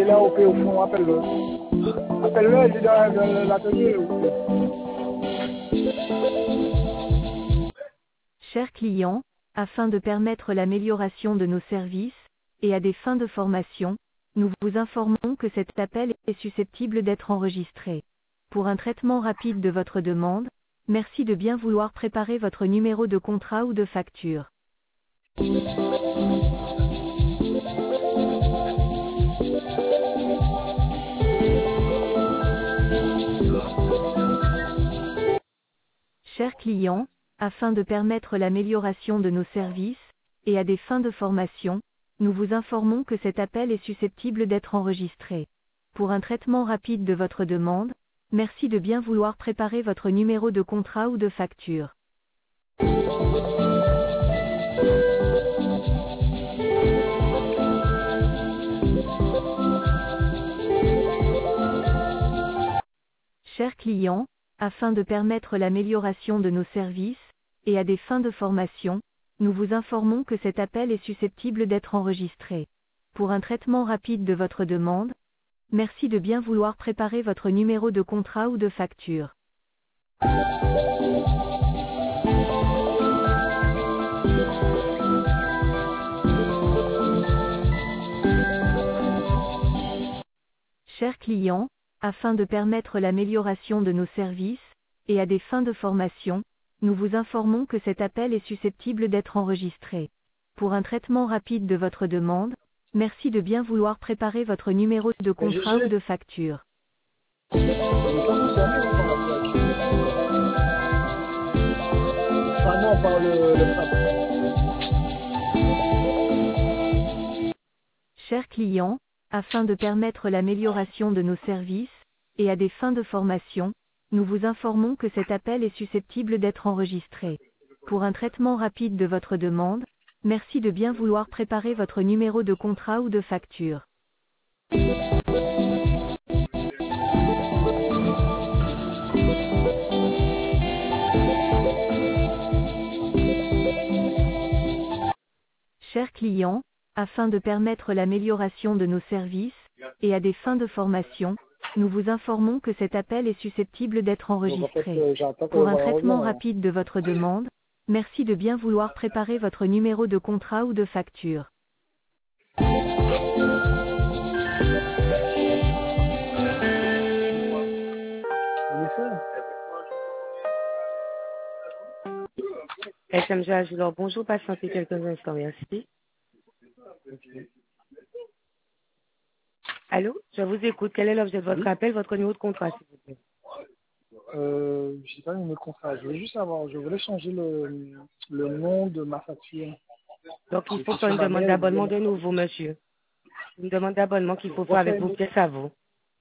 est là au fond, appelle-le. Appelle-le, il est dans l'atelier. Chers clients, afin de permettre l'amélioration de nos services, et à des fins de formation, nous vous informons que cet appel est susceptible d'être enregistré. Pour un traitement rapide de votre demande, merci de bien vouloir préparer votre numéro de contrat ou de facture. Chers clients, afin de permettre l'amélioration de nos services, et à des fins de formation, nous vous informons que cet appel est susceptible d'être enregistré. Pour un traitement rapide de votre demande, merci de bien vouloir préparer votre numéro de contrat ou de facture. Chers clients, afin de permettre l'amélioration de nos services, et à des fins de formation, nous vous informons que cet appel est susceptible d'être enregistré. Pour un traitement rapide de votre demande, merci de bien vouloir préparer votre numéro de contrat ou de facture. Chers clients, afin de permettre l'amélioration de nos services, et à des fins de formation, nous vous informons que cet appel est susceptible d'être enregistré. Pour un traitement rapide de votre demande, merci de bien vouloir préparer votre numéro de contrat ou de facture. Chers clients, afin de permettre l'amélioration de nos services, et à des fins de formation, nous vous informons que cet appel est susceptible d'être enregistré. Pour un traitement rapide de votre demande, merci de bien vouloir préparer votre numéro de contrat ou de facture. Chers clients, afin de permettre l'amélioration de nos services, et à des fins de formation, nous vous informons que cet appel est susceptible d'être enregistré. Pour un traitement rapide de votre demande, merci de bien vouloir préparer votre numéro de contrat ou de facture. SMG Agilor, bonjour, patientez quelques instants, merci. Allô, je vous écoute. Quel est l'objet de votre appel, votre numéro de contrat, s'il vous plaît? Je sais pas le numéro de contrat. Je voulais juste savoir, je voulais changer le nom de ma facture. Donc, il faut faire une demande d'abonnement de nouveau, monsieur. Une demande d'abonnement qu'il faut faire avec vos pièces à vous.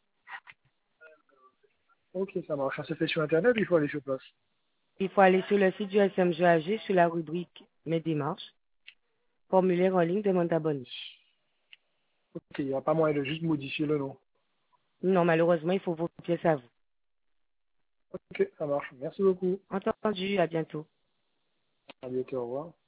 Ok, ça marche. Ça se fait sur Internet, il faut aller sur place. Il faut aller sur le site du SMGAG, sur la rubrique Mes démarches, formulaire en ligne, demande d'abonnement. Ok, il n'y a pas moyen de juste modifier le nom. Non, malheureusement, il faut vos pièces à vous. Ok, ça marche. Merci beaucoup. Entendu, à bientôt. À bientôt, au revoir.